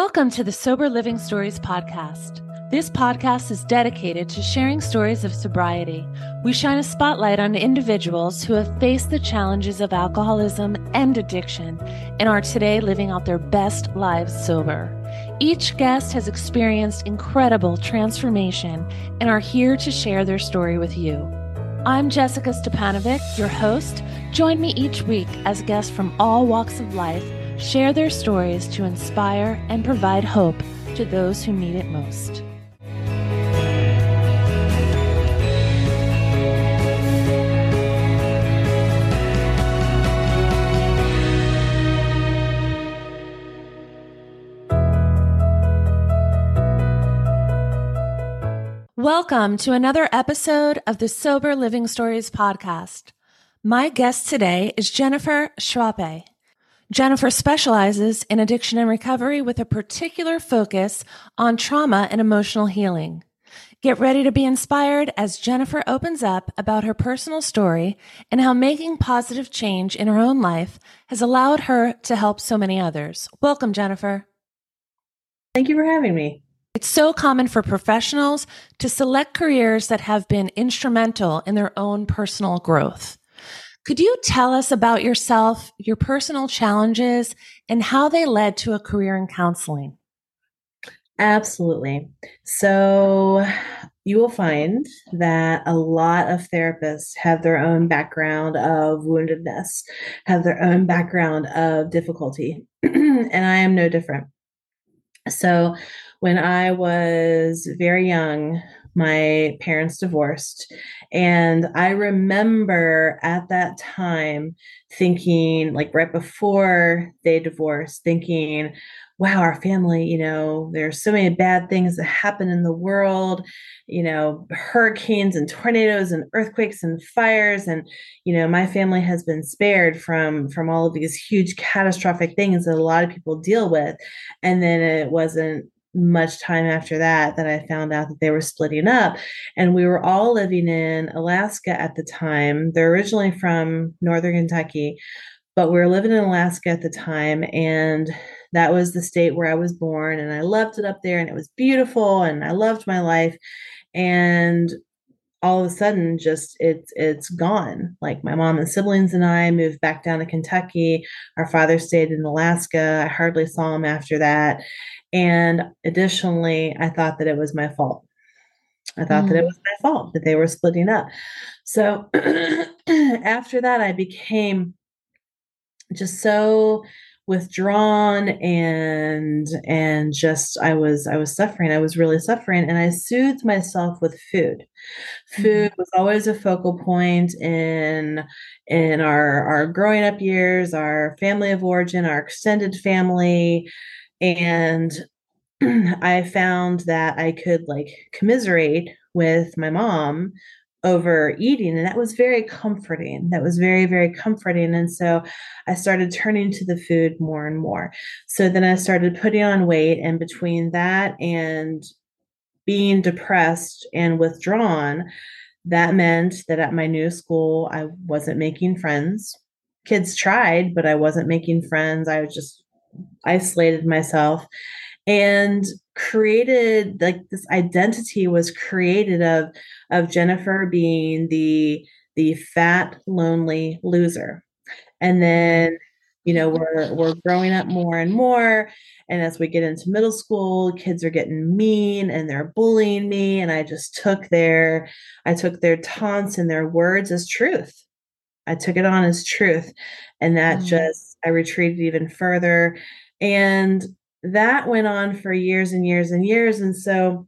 Welcome to the Sober Living Stories podcast. This podcast is dedicated to sharing stories of sobriety. We shine a spotlight on individuals who have faced the challenges of alcoholism and addiction and are today living out their best lives sober. Each guest has experienced incredible transformation and are here to share their story with you. I'm Jessica Stepanovic, your host. Join me each week as guests from all walks of life share their stories to inspire and provide hope to those who need it most. Welcome to another episode of the Sober Living Stories podcast. My guest today is Jennifer Schwape. Jennifer specializes in addiction and recovery with a particular focus on trauma and emotional healing. Get ready to be inspired as Jennifer opens up about her personal story and how making positive change in her own life has allowed her to help so many others. Welcome, Jennifer. Thank you for having me. It's so common for professionals to select careers that have been instrumental in their own personal growth. Could you tell us about yourself, your personal challenges, and how they led to a career in counseling? Absolutely. So you will find that a lot of therapists have their own background of woundedness, have their own background of difficulty, and I am no different. So when I was very young, my parents divorced. And I remember at that time thinking, like right before they divorced, thinking, wow, our family, there's so many bad things that happen in the world, hurricanes and tornadoes and earthquakes and fires. And, my family has been spared from all of these huge catastrophic things that a lot of people deal with. And then it wasn't much time after that I found out that they were splitting up, and we were all living in Alaska at the time. They're originally from Northern Kentucky, but we were living in Alaska at the time, and that was the state where I was born, and I loved it up there, and it was beautiful, and I loved my life. And all of a sudden, just it's gone. Like my mom and siblings and I moved back down to Kentucky. Our father stayed in Alaska. I hardly saw him after that. And additionally, I thought that it was my fault. I thought that it was my fault that they were splitting up. So after that, I became just so withdrawn and just I was suffering. I was really suffering, and I soothed myself with food. Food was always a focal point in our growing up years, our family of origin, our extended family. And I found that I could commiserate with my mom over eating, and that was very comforting. That was very, very comforting. And so I started turning to the food more and more. So then I started putting on weight, and between that and being depressed and withdrawn, that meant that at my new school, I wasn't making friends. Kids tried, but I wasn't making friends. I was just isolated myself, and created this identity was created of Jennifer being the fat, lonely loser. And then, we're growing up more and more. And as we get into middle school, kids are getting mean and they're bullying me. And I just took their taunts and their words as truth. I took it on as truth. And that I retreated even further. And that went on for years and years and years. And so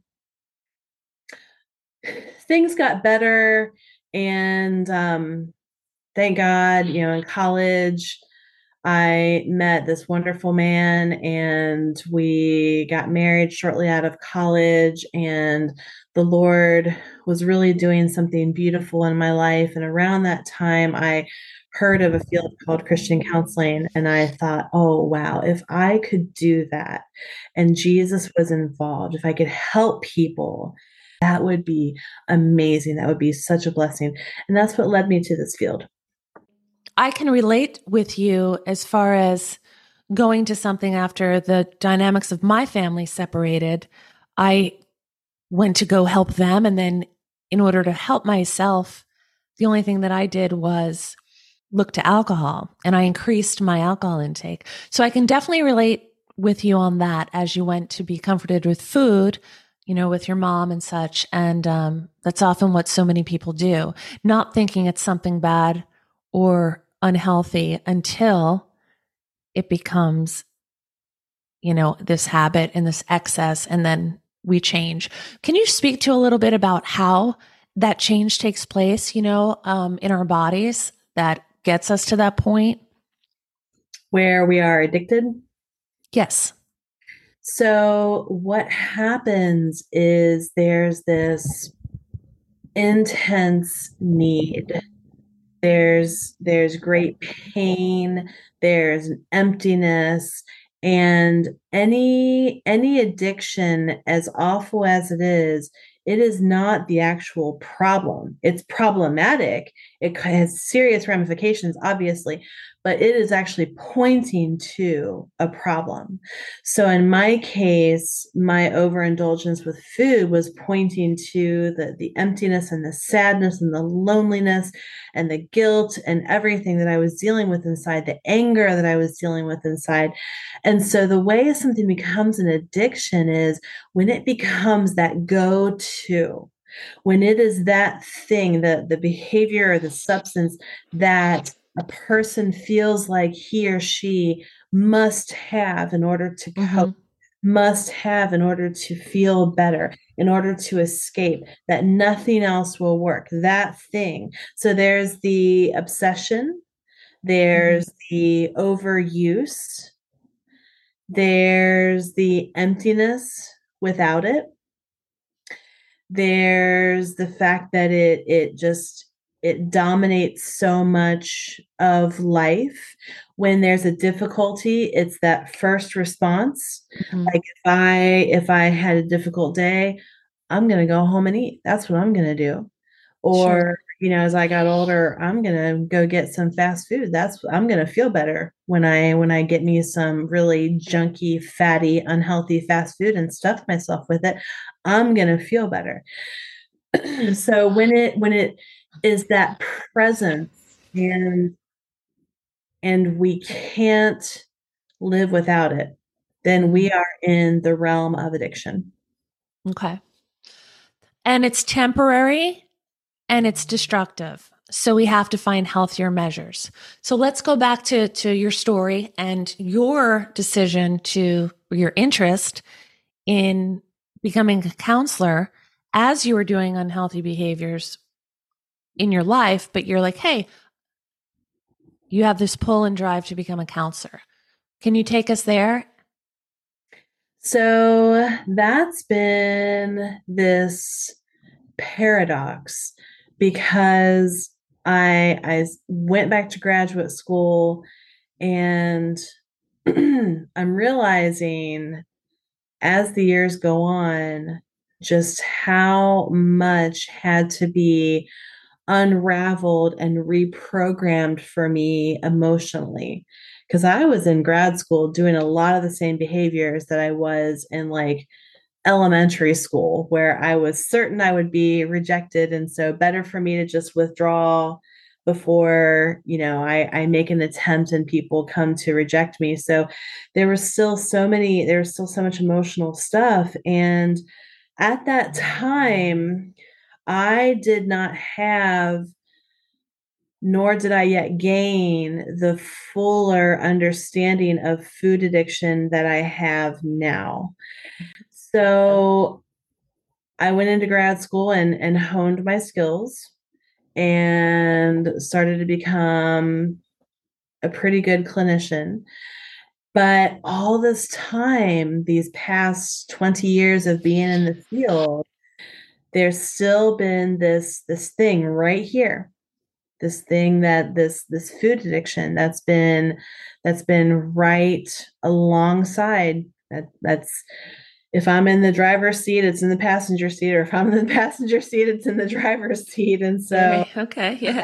things got better. And thank God, in college, I met this wonderful man, and we got married shortly out of college. And the Lord was really doing something beautiful in my life. And around that time, I heard of a field called Christian counseling. And I thought, oh, wow, if I could do that and Jesus was involved, if I could help people, that would be amazing. That would be such a blessing. And that's what led me to this field. I can relate with you as far as going to something after the dynamics of my family separated, I went to go help them. And then in order to help myself, the only thing that I did was look to alcohol, and I increased my alcohol intake. So I can definitely relate with you on that as you went to be comforted with food, with your mom and such. And that's often what so many people do, not thinking it's something bad or unhealthy until it becomes, this habit and this excess, and then we change. Can you speak to a little bit about how that change takes place, in our bodies that gets us to that point? Where we are addicted? Yes. So what happens is there's this intense need. There's great pain, there's an emptiness, and any addiction, as awful as it is not the actual problem. It's problematic. It has serious ramifications, obviously, but it is actually pointing to a problem. So in my case, my overindulgence with food was pointing to the emptiness and the sadness and the loneliness and the guilt and everything that I was dealing with inside, the anger that I was dealing with inside. And so the way something becomes an addiction is when it becomes that go-to, when it is that thing, the behavior or the substance that a person feels like he or she must have in order to cope, must have in order to feel better, in order to escape, that nothing else will work, that thing. So there's the obsession, there's the overuse, there's the emptiness without it. There's the fact that it dominates so much of life. When there's a difficulty, it's that first response. Like if I had a difficult day, I'm going to go home and eat. That's what I'm going to do. Or, as I got older, I'm going to go get some fast food. I'm going to feel better when I get me some really junky, fatty, unhealthy fast food and stuff myself with it. I'm going to feel better. So when it is that presence, and we can't live without it, then we are in the realm of addiction. Okay. And it's temporary and it's destructive. So we have to find healthier measures. So let's go back to your story and your decision your interest in becoming a counselor as you were doing unhealthy behaviors in your life, but you're like, hey, you have this pull and drive to become a counselor. Can you take us there? So that's been this paradox because I went back to graduate school, and I'm realizing as the years go on just how much had to be unraveled and reprogrammed for me emotionally. Because I was in grad school doing a lot of the same behaviors that I was in like elementary school, where I was certain I would be rejected. And so better for me to just withdraw before, I make an attempt and people come to reject me. So there was still so much emotional stuff. And at that time, I did not have, nor did I yet gain the fuller understanding of food addiction that I have now. So I went into grad school and honed my skills and started to become a pretty good clinician. But all this time, these past 20 years of being in the field, there's still been this thing right here, this thing that this food addiction that's been right alongside that's if I'm in the driver's seat, it's in the passenger seat, or if I'm in the passenger seat, it's in the driver's seat. And so okay, yeah.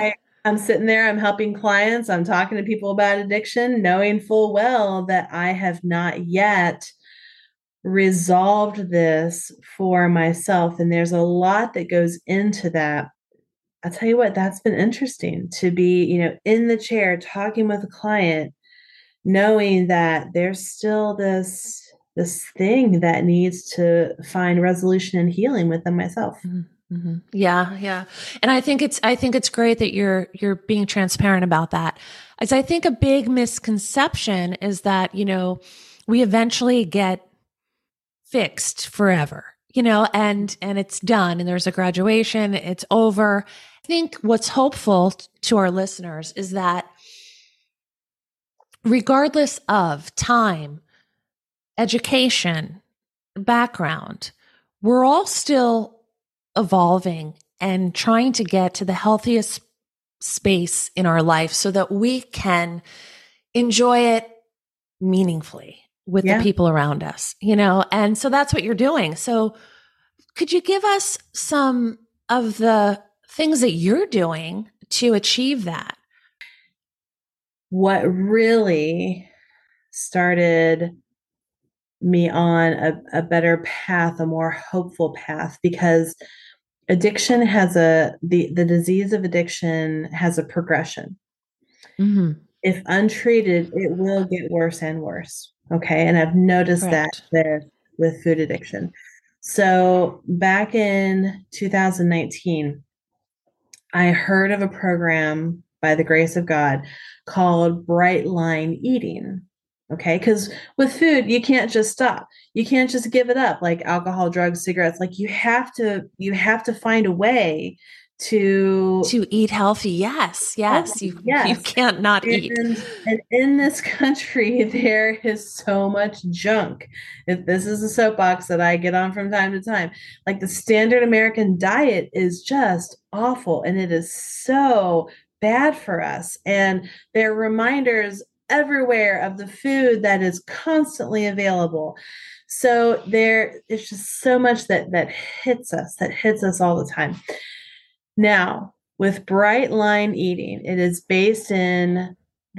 I'm sitting there, I'm helping clients, I'm talking to people about addiction, knowing full well that I have not yet resolved this for myself. And there's a lot that goes into that. I'll tell you what, that's been interesting to be, in the chair talking with a client, knowing that there's still this thing that needs to find resolution and healing within myself. Mm-hmm. Yeah, yeah. And I think it's great that you're being transparent about that. As I think a big misconception is that, we eventually get fixed forever, and it's done and there's a graduation, it's over. I think what's hopeful to our listeners is that regardless of time, education, background, we're all still evolving and trying to get to the healthiest space in our life so that we can enjoy it meaningfully with the people around us, and so that's what you're doing. So could you give us some of the things that you're doing to achieve that? What really started me on a better path, a more hopeful path, because addiction has the disease of addiction has a progression. Mm-hmm. If untreated, it will get worse and worse. Okay. And I've noticed Correct. that with food addiction. So back in 2019, I heard of a program by the grace of God called Bright Line Eating. Okay. Because with food, you can't just stop. You can't just give it up like alcohol, drugs, cigarettes. Like you have to find a way to eat healthy. Yes. Yes. You yes. can't not eat. And in this country, there is so much junk. This is a soapbox that I get on from time to time. Like the standard American diet is just awful, and it is so bad for us. And there are reminders everywhere of the food that is constantly available. So there is just so much that hits us all the time. Now, with Bright Line Eating, it is based in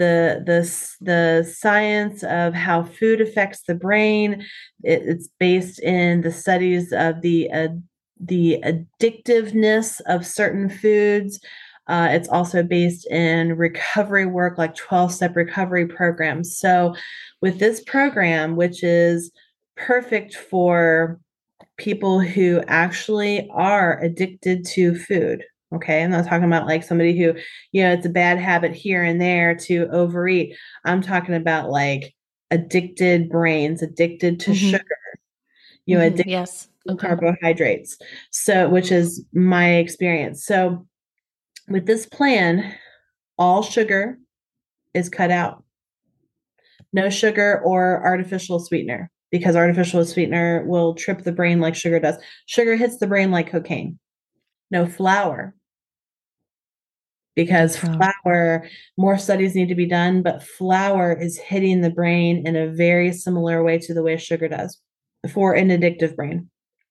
the science of how food affects the brain. It's based in the studies of the addictiveness of certain foods. It's also based in recovery work, like 12-step recovery programs. So, with this program, which is perfect for people who actually are addicted to food. Okay. I'm not talking about like somebody who, it's a bad habit here and there to overeat. I'm talking about like addicted brains, addicted to sugar, addicted Yes. to Okay. carbohydrates. So, which is my experience. So, with this plan, all sugar is cut out. No sugar or artificial sweetener, because artificial sweetener will trip the brain like sugar does. Sugar hits the brain like cocaine. No flour, because flour, more studies need to be done, but flour is hitting the brain in a very similar way to the way sugar does for an addictive brain.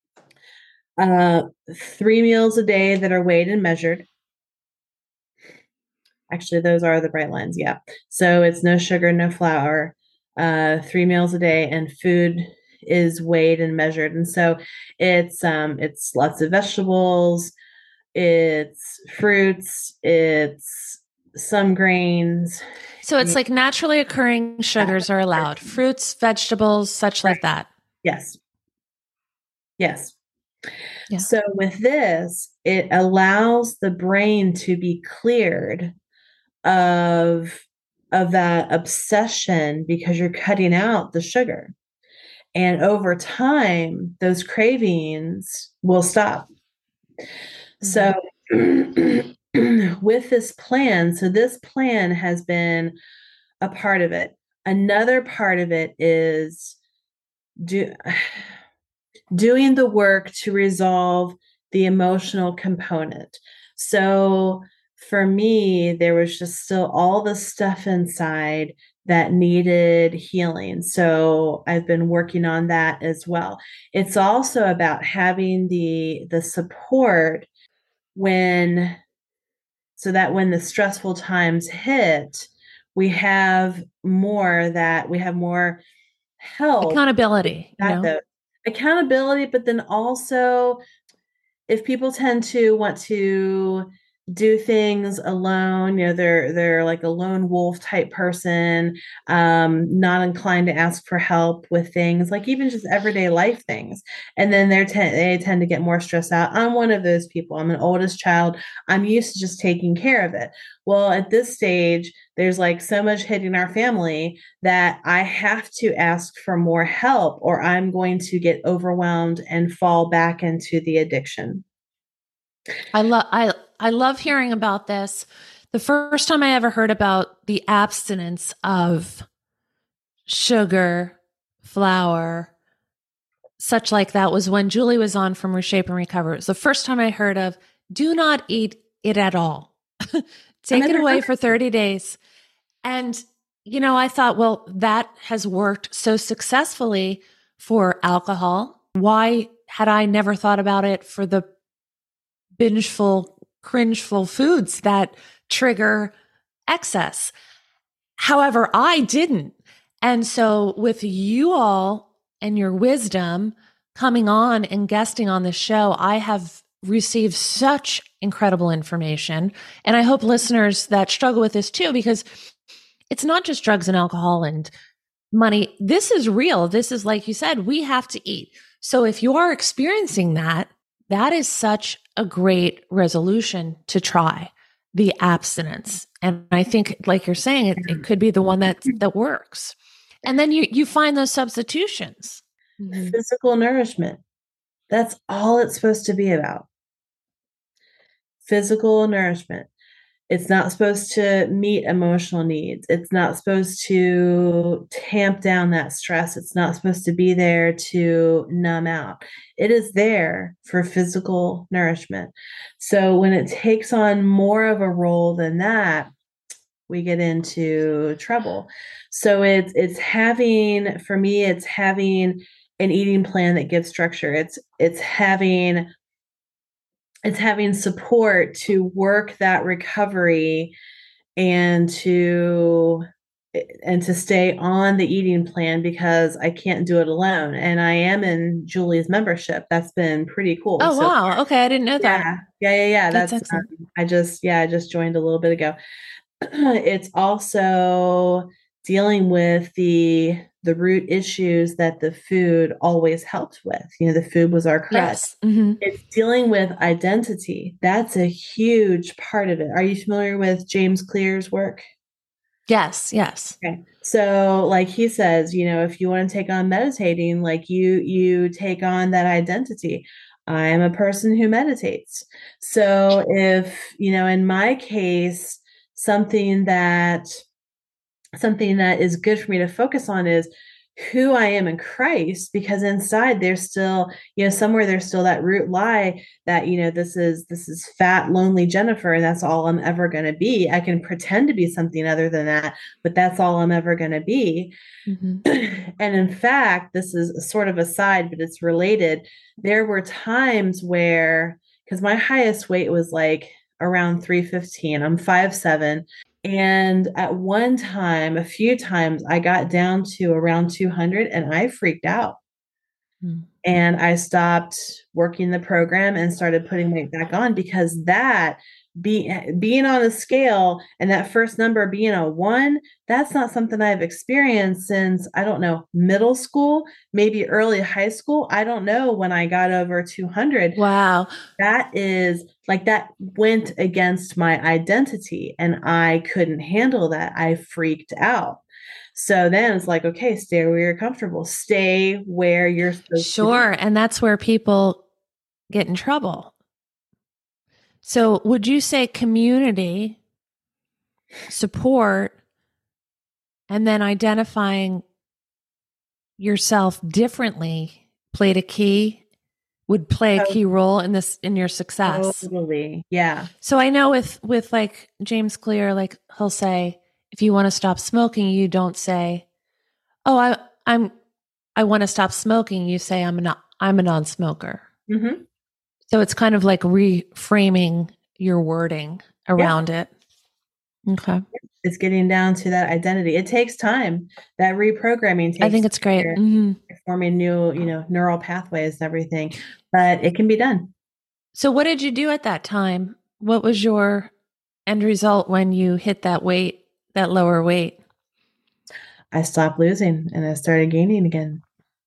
3 meals a day that are weighed and measured. Actually, those are the bright lines. Yeah. So it's no sugar, no flour, 3 meals a day, and food is weighed and measured. And so it's lots of vegetables, it's fruits, it's some grains. So it's like naturally occurring sugars are allowed. Fruits, vegetables, such like that. Yes. Yes. Yeah. So with this, it allows the brain to be cleared of that obsession, because you're cutting out the sugar. And over time, those cravings will stop. So with this plan, so this plan has been a part of it. Another part of it is doing the work to resolve the emotional component. So for me, there was just still all the stuff inside that needed healing. So I've been working on that as well. It's also about having the support when so that when the stressful times hit, we have more help. Accountability, Got the accountability, but then also if people tend to want to do things alone, they're like a lone wolf type person, not inclined to ask for help with things like even just everyday life things, and then they tend to get more stressed out. I'm one of those people. I'm an oldest child. I'm used to just taking care of it. Well, at this stage, there's like so much hitting our family that I have to ask for more help, or I'm going to get overwhelmed and fall back into the addiction. I love hearing about this. The first time I ever heard about the abstinence of sugar, flour, such like that was when Julie was on from Reshape and Recover. It was the first time I heard of do not eat it at all. Take it away for 30 days. And, I thought, well, that has worked so successfully for alcohol. Why had I never thought about it for the bingeful, cringeful foods that trigger excess? However, I didn't. And so with you all and your wisdom coming on and guesting on the show, I have received such incredible information. And I hope listeners that struggle with this too, because it's not just drugs and alcohol and money. This is real. This is, like you said, we have to eat. So if you are experiencing that, that is such a great resolution to try the abstinence. And I think, like you're saying, it could be the one that works. And then you find those substitutions. Physical nourishment. That's all it's supposed to be about. Physical nourishment. It's not supposed to meet emotional needs. It's not supposed to tamp down that stress. It's not supposed to be there to numb out. It is there for physical nourishment. So when it takes on more of a role than that, we get into trouble. So it's having, for me, it's having an eating plan that gives structure. It's having support to work that recovery and to stay on the eating plan, because I can't do it alone. And I am in Julie's membership. That's been pretty cool. Oh, so, wow. Okay. I didn't know that. Yeah. That's I just joined a little bit ago. It's also dealing with the root issues that the food always helped with. The food was our crutch. Yes. Mm-hmm. It's dealing with identity. That's a huge part of it. Are you familiar with James Clear's work? Yes. Okay. So like he says, if you want to take on meditating, like you take on that identity. I am a person who meditates. So if, in my case, something that is good for me to focus on is who I am in Christ, because inside there's still, somewhere there's still that root lie that, this is fat, lonely Jennifer, and that's all I'm ever going to be. I can pretend to be something other than that, but that's all I'm ever going to be. Mm-hmm. And in fact, this is sort of a side, but it's related. There were times where, because my highest weight was like around 315, I'm 5'7". And at one time, a few times, I got down to around 200 and I freaked out. And I stopped working the program and started putting weight back on, because that being on a scale and that first number being a 1, that's not something I've experienced since, I don't know, middle school, maybe early high school. I don't know when I got over 200. Wow. That is like, that went against my identity and I couldn't handle that. I freaked out. So then it's like, okay, stay where you're comfortable, stay where you're supposed to be. Sure. And that's where people get in trouble. So would you say community, support, and then identifying yourself differently would play a key role in this, in your success? Totally. Yeah. So I know with like James Clear, like he'll say, if you want to stop smoking, you don't say, oh, I want to stop smoking. You say, I'm a non-smoker. Mm-hmm. So it's kind of like reframing your wording around it. Okay. It's getting down to that identity. It takes time. That reprogramming takes I think it's great. Forming new, neural pathways and everything, but it can be done. So what did you do at that time? What was your end result when you hit that weight, that lower weight? I stopped losing and I started gaining again.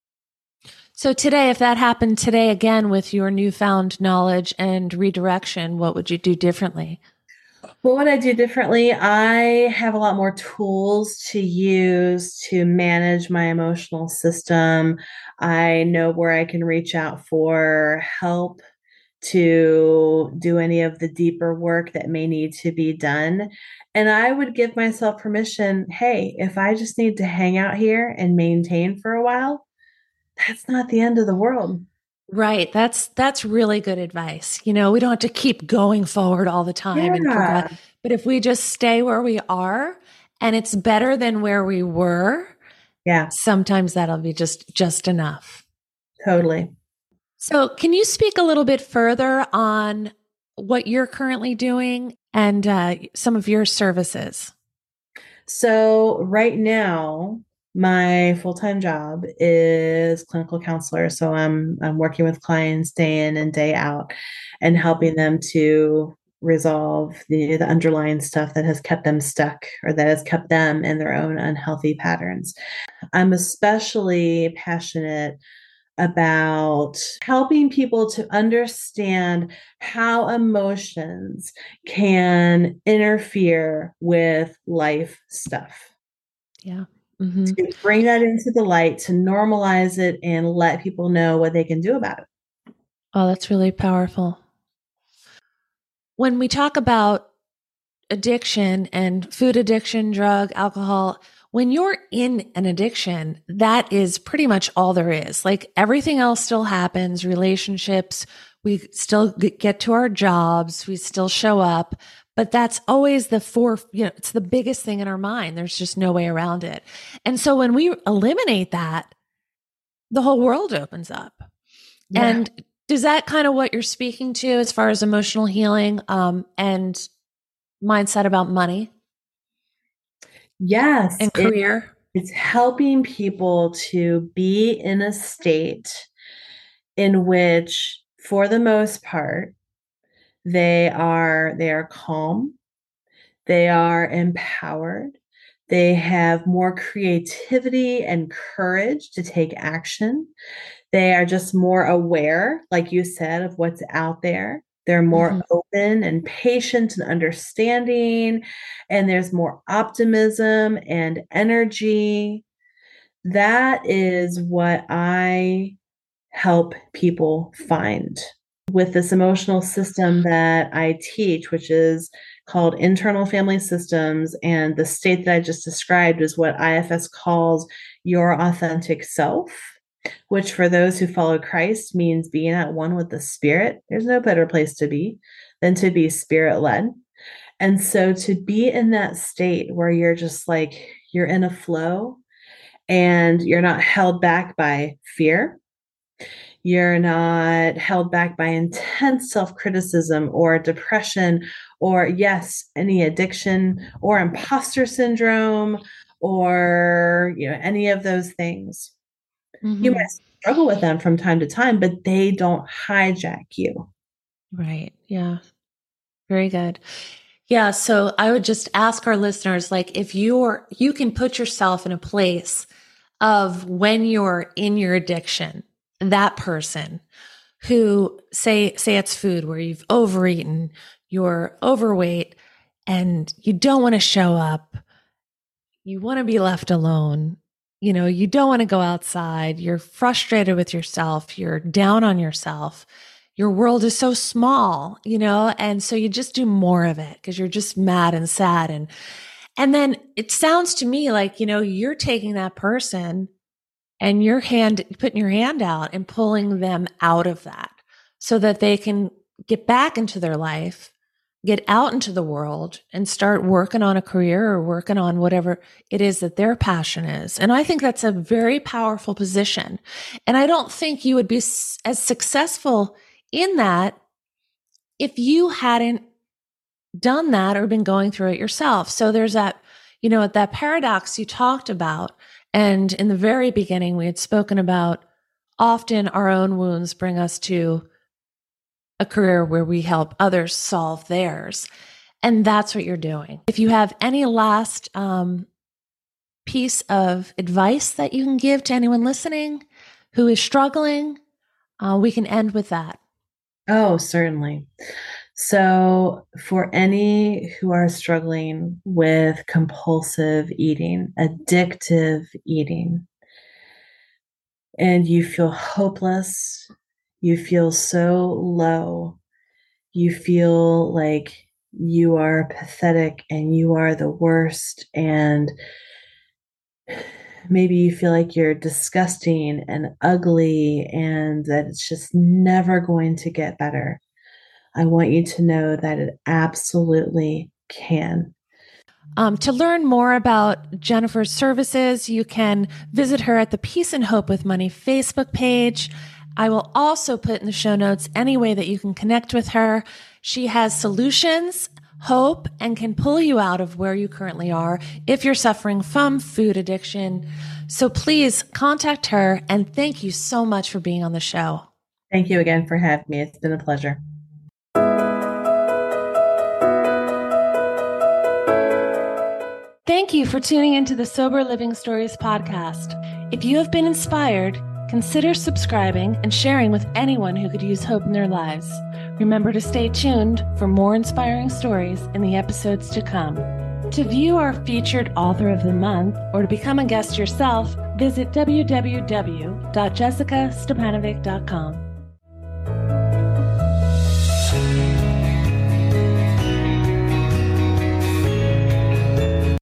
So today, if that happened today again with your newfound knowledge and redirection, what would you do differently? What would I do differently? I have a lot more tools to use to manage my emotional system. I know where I can reach out for help to do any of the deeper work that may need to be done. And I would give myself permission, hey, if I just need to hang out here and maintain for a while, that's not the end of the world. Right. That's really good advice. We don't have to keep going forward all the time and progress. But if we just stay where we are and it's better than where we were, sometimes that'll be just enough. Totally. So can you speak a little bit further on what you're currently doing and some of your services? So right now, my full-time job is clinical counselor. So I'm working with clients day in and day out and helping them to resolve the underlying stuff that has kept them stuck or that has kept them in their own unhealthy patterns. I'm especially passionate about helping people to understand how emotions can interfere with life stuff. Yeah. To bring that into the light, to normalize it and let people know what they can do about it. Oh, that's really powerful. When we talk about addiction and food addiction, drug, alcohol, when you're in an addiction, that is pretty much all there is. Like everything else still happens, relationships, we still get to our jobs, we still show up, but that's always it's the biggest thing in our mind. There's just no way around it. And so when we eliminate that, the whole world opens up. Yeah. And is that kind of what you're speaking to as far as emotional healing and mindset about money? Yes. And career? It's helping people to be in a state in which, for the most part, they are calm, they are empowered, they have more creativity and courage to take action. They are just more aware, like you said, of what's out there. They're more open and patient and understanding, and there's more optimism and energy. That is what I help people find with this emotional system that I teach, which is called internal family systems. And the state that I just described is what IFS calls your authentic self, which for those who follow Christ means being at one with the Spirit. There's no better place to be than to be Spirit led. And so to be in that state where you're just like, you're in a flow and you're not held back by fear. You're not held back by intense self-criticism or depression or, yes, any addiction or imposter syndrome or, any of those things. You might struggle with them from time to time, but they don't hijack you. Right. Yeah. Very good. Yeah. So I would just ask our listeners, like, if you can put yourself in a place of when you're in your addiction, that person who say it's food where you've overeaten, you're overweight and you don't want to show up. You want to be left alone. You don't want to go outside. You're frustrated with yourself. You're down on yourself. Your world is so small, and so you just do more of it because you're just mad and sad. And then it sounds to me like, you're taking that person and putting your hand out and pulling them out of that so that they can get back into their life, get out into the world and start working on a career or working on whatever it is that their passion is. And I think that's a very powerful position. And I don't think you would be as successful in that if you hadn't done that or been going through it yourself. So there's that, that paradox you talked about. And in the very beginning, we had spoken about often our own wounds bring us to a career where we help others solve theirs. And that's what you're doing. If you have any last piece of advice that you can give to anyone listening who is struggling, we can end with that. Oh, certainly. So for any who are struggling with compulsive eating, addictive eating, and you feel hopeless, you feel so low, you feel like you are pathetic and you are the worst, and maybe you feel like you're disgusting and ugly and that it's just never going to get better. I want you to know that it absolutely can. To learn more about Jennifer's services, you can visit her at the Peace and Hope with Money Facebook page. I will also put in the show notes any way that you can connect with her. She has solutions, hope, and can pull you out of where you currently are if you're suffering from food addiction. So please contact her, and thank you so much for being on the show. Thank you again for having me. It's been a pleasure. Thank you for tuning into the Sober Living Stories podcast. If you have been inspired, consider subscribing and sharing with anyone who could use hope in their lives. Remember to stay tuned for more inspiring stories in the episodes to come. To view our featured author of the month or to become a guest yourself, visit www.jessicastepanovic.com.